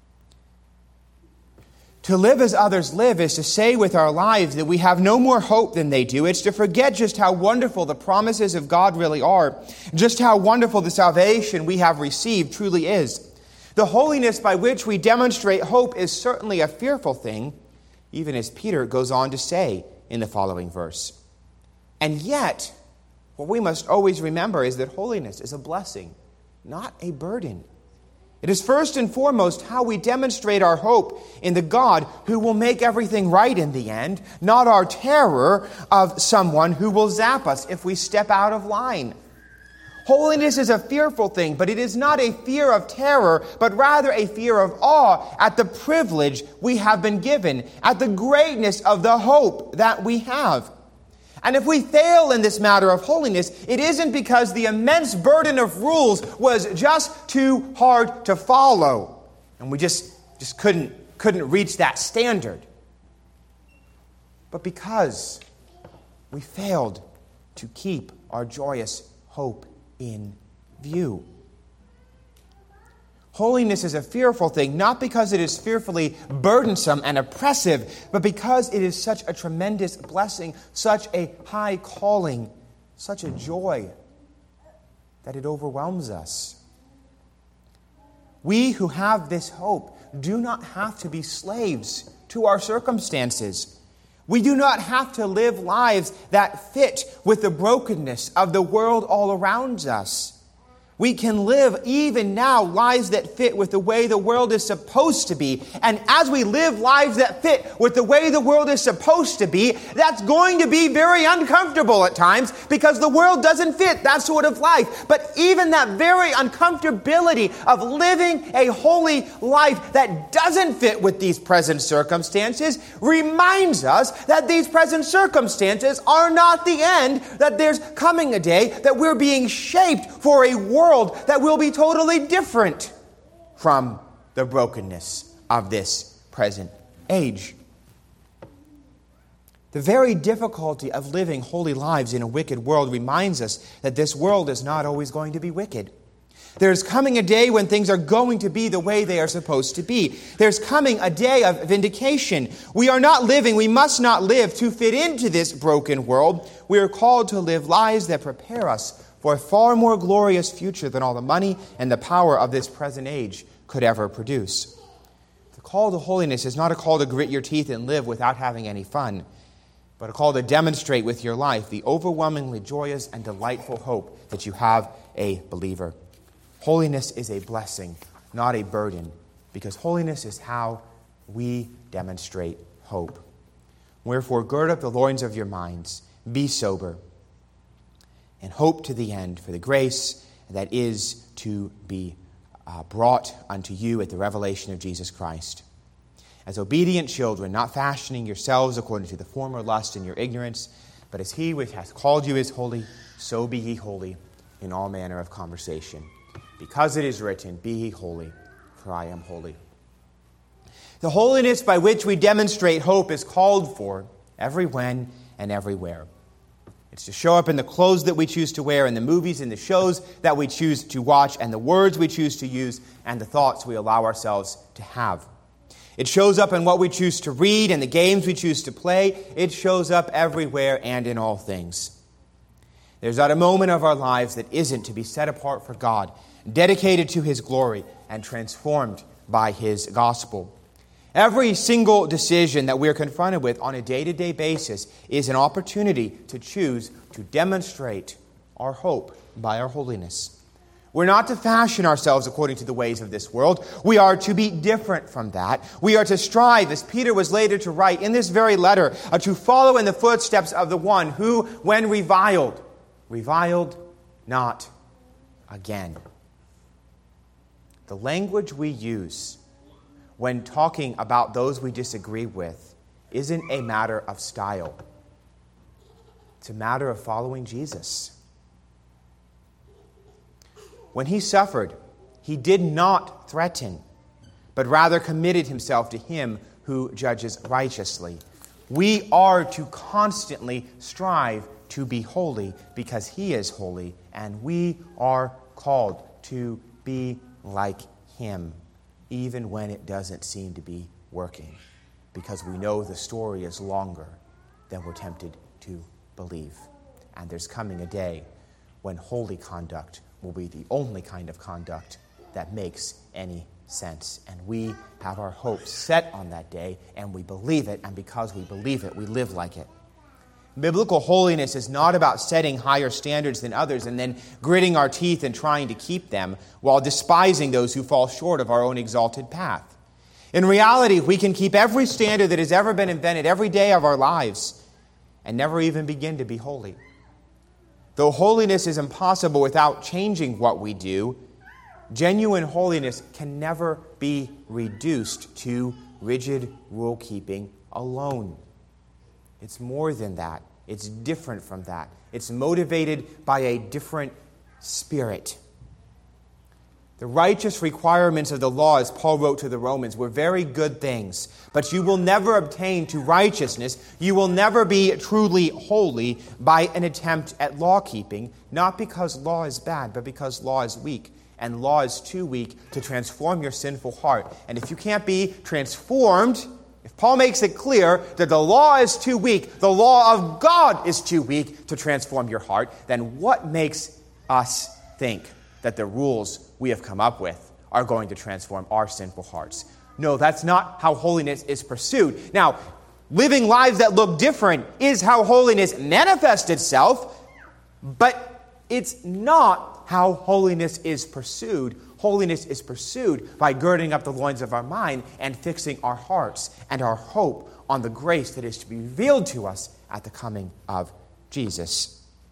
To live as others live is to say with our lives that we have no more hope than they do. It's to forget just how wonderful the promises of God really are, just how wonderful the salvation we have received truly is. The holiness by which we demonstrate hope is certainly a fearful thing, even as Peter goes on to say in the following verse. And yet, what we must always remember is that holiness is a blessing, not a burden. It is first and foremost how we demonstrate our hope in the God who will make everything right in the end, not our terror of someone who will zap us if we step out of line. Holiness is a fearful thing, but it is not a fear of terror, but rather a fear of awe at the privilege we have been given, at the greatness of the hope that we have. And if we fail in this matter of holiness, it isn't because the immense burden of rules was just too hard to follow, and we just, just couldn't, couldn't reach that standard, but because we failed to keep our joyous hope in view. Holiness is a fearful thing, not because it is fearfully burdensome and oppressive, but because it is such a tremendous blessing, such a high calling, such a joy that it overwhelms us. We who have this hope do not have to be slaves to our circumstances. We do not have to live lives that fit with the brokenness of the world all around us. We can live, even now, lives that fit with the way the world is supposed to be. And as we live lives that fit with the way the world is supposed to be, that's going to be very uncomfortable at times because the world doesn't fit that sort of life. But even that very uncomfortability of living a holy life that doesn't fit with these present circumstances reminds us that these present circumstances are not the end, that there's coming a day that we're being shaped for a world that will be totally different from the brokenness of this present age. The very difficulty of living holy lives in a wicked world reminds us that this world is not always going to be wicked. There's coming a day when things are going to be the way they are supposed to be. There's coming a day of vindication. We are not living, we must not live to fit into this broken world. We are called to live lives that prepare us for a far more glorious future than all the money and the power of this present age could ever produce. The call to holiness is not a call to grit your teeth and live without having any fun, but a call to demonstrate with your life the overwhelmingly joyous and delightful hope that you have a believer. Holiness is a blessing, not a burden, because holiness is how we demonstrate hope. Wherefore, gird up the loins of your minds, be sober, and hope to the end for the grace that is to be uh, brought unto you at the revelation of Jesus Christ. As obedient children, not fashioning yourselves according to the former lust in your ignorance, but as he which hath called you is holy, so be ye holy in all manner of conversation. Because it is written, be ye holy, for I am holy. The holiness by which we demonstrate hope is called for every when and everywhere. It's to show up in the clothes that we choose to wear, in the movies and the shows that we choose to watch, and the words we choose to use, and the thoughts we allow ourselves to have. It shows up in what we choose to read and the games we choose to play. It shows up everywhere and in all things. There's not a moment of our lives that isn't to be set apart for God, dedicated to His glory, and transformed by His gospel. Every single decision that we are confronted with on a day-to-day basis is an opportunity to choose to demonstrate our hope by our holiness. We're not to fashion ourselves according to the ways of this world. We are to be different from that. We are to strive, as Peter was later to write in this very letter, uh, to follow in the footsteps of the one who, when reviled, reviled not again. The language we use when talking about those we disagree with isn't a matter of style. It's a matter of following Jesus. When he suffered, he did not threaten, but rather committed himself to him who judges righteously. We are to constantly strive to be holy because he is holy, and we are called to be like him, even when it doesn't seem to be working, because we know the story is longer than we're tempted to believe. And there's coming a day when holy conduct will be the only kind of conduct that makes any sense. And we have our hopes set on that day, and we believe it, and because we believe it, we live like it. Biblical holiness is not about setting higher standards than others and then gritting our teeth and trying to keep them while despising those who fall short of our own exalted path. In reality, we can keep every standard that has ever been invented every day of our lives and never even begin to be holy. Though holiness is impossible without changing what we do, genuine holiness can never be reduced to rigid rule-keeping alone. It's more than that. It's different from that. It's motivated by a different spirit. The righteous requirements of the law, as Paul wrote to the Romans, were very good things. But you will never obtain to righteousness. You will never be truly holy by an attempt at law-keeping, not because law is bad, but because law is weak. And law is too weak to transform your sinful heart. And if you can't be transformed, if Paul makes it clear that the law is too weak, the law of God is too weak to transform your heart, then what makes us think that the rules we have come up with are going to transform our sinful hearts? No, that's not how holiness is pursued. Now, living lives that look different is how holiness manifests itself, but it's not how holiness is pursued. Holiness is pursued by girding up the loins of our mind and fixing our hearts and our hope on the grace that is to be revealed to us at the coming of Jesus.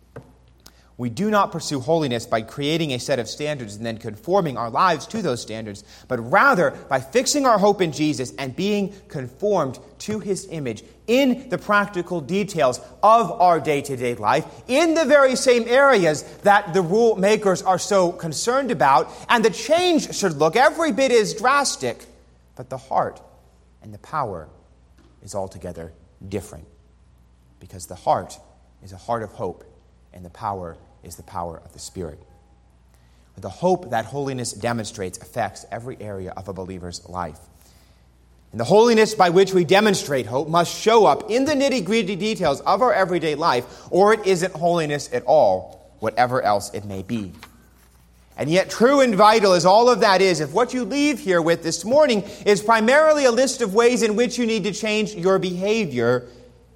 We do not pursue holiness by creating a set of standards and then conforming our lives to those standards, but rather by fixing our hope in Jesus and being conformed to his image in the practical details of our day-to-day life, in the very same areas that the rule makers are so concerned about. And the change should look every bit as drastic, but the heart and the power is altogether different, because the heart is a heart of hope, and the power is the power of the Spirit. The hope that holiness demonstrates affects every area of a believer's life. And the holiness by which we demonstrate hope must show up in the nitty-gritty details of our everyday life, or it isn't holiness at all, whatever else it may be. And yet, true and vital as all of that is, if what you leave here with this morning is primarily a list of ways in which you need to change your behavior,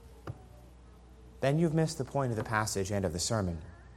then you've missed the point of the passage and of the sermon.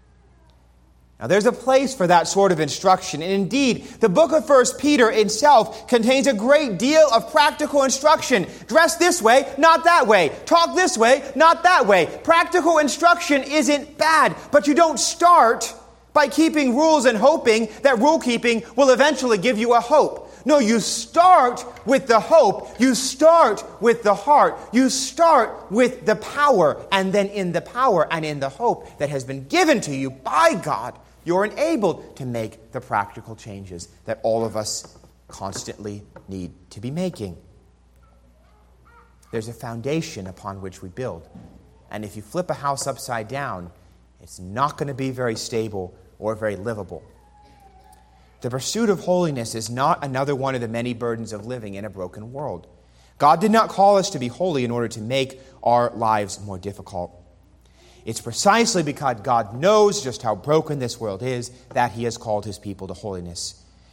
Now, there's a place for that sort of instruction. And indeed, the book of First Peter itself contains a great deal of practical instruction. Dress this way, not that way. Talk this way, not that way. Practical instruction isn't bad, but you don't start by keeping rules and hoping that rule keeping will eventually give you a hope. No, you start with the hope. You start with the heart. You start with the power. And then in the power and in the hope that has been given to you by God, you're enabled to make the practical changes that all of us constantly need to be making. There's a foundation upon which we build. And if you flip a house upside down, it's not going to be very stable or very livable. The pursuit of holiness is not another one of the many burdens of living in a broken world. God did not call us to be holy in order to make our lives more difficult. It's precisely because God knows just how broken this world is that he has called his people to holiness.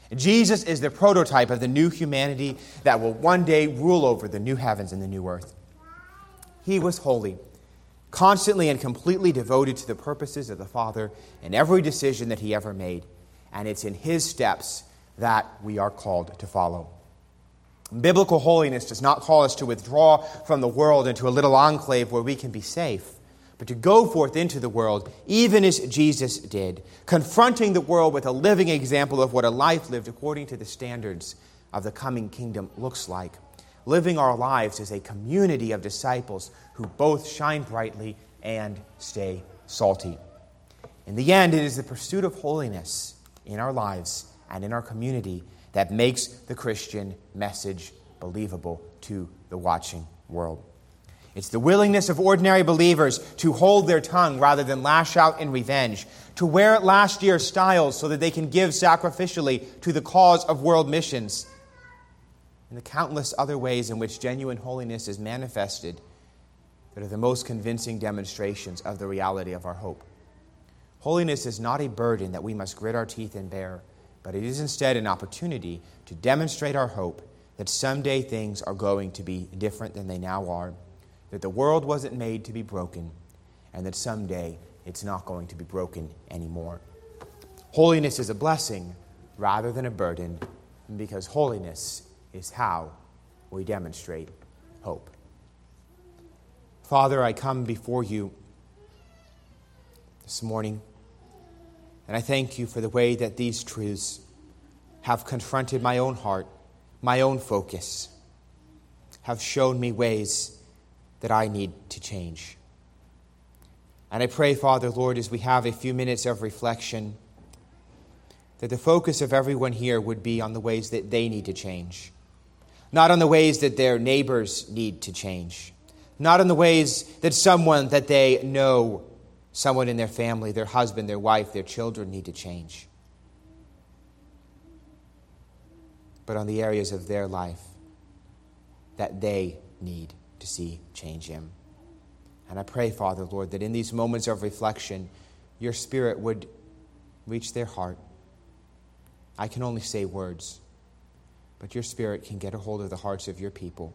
Jesus is the prototype of the new humanity that will one day rule over the new heavens and the new earth. He was holy, constantly and completely devoted to the purposes of the Father in every decision that he ever made. And it's in his steps that we are called to follow. Biblical holiness does not call us to withdraw from the world into a little enclave where we can be safe, but to go forth into the world, even as Jesus did, confronting the world with a living example of what a life lived according to the standards of the coming kingdom looks like. Living our lives as a community of disciples who both shine brightly and stay salty. In the end, it is the pursuit of holiness in our lives and in our community that makes the Christian message believable to the watching world. It's the willingness of ordinary believers to hold their tongue rather than lash out in revenge, to wear last year's styles so that they can give sacrificially to the cause of world missions, and the countless other ways in which genuine holiness is manifested that are the most convincing demonstrations of the reality of our hope. Holiness is not a burden that we must grit our teeth and bear, but it is instead an opportunity to demonstrate our hope that someday things are going to be different than they now are, that the world wasn't made to be broken, and that someday it's not going to be broken anymore. Holiness is a blessing rather than a burden, because holiness is how we demonstrate hope. Father, I come before you this morning, and I thank you for the way that these truths have confronted my own heart, my own focus, have shown me ways that I need to change. And I pray, Father, Lord, as we have a few minutes of reflection, that the focus of everyone here would be on the ways that they need to change, not on the ways that their neighbors need to change, not on the ways that someone that they know, someone in their family, their husband, their wife, their children need to change, but on the areas of their life that they need to see change him. And I pray, Father, Lord, that in these moments of reflection, your Spirit would reach their heart. I can only say words, but your Spirit can get a hold of the hearts of your people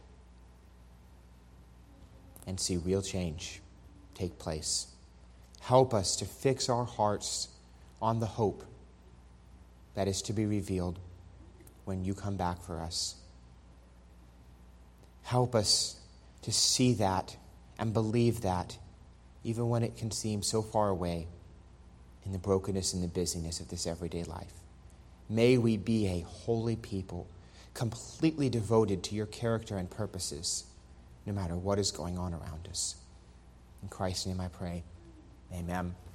and see real change take place. Help us to fix our hearts on the hope that is to be revealed when you come back for us. Help us to see that and believe that, even when it can seem so far away in the brokenness and the busyness of this everyday life. May we be a holy people, completely devoted to your character and purposes, no matter what is going on around us. In Christ's name I pray. Amen.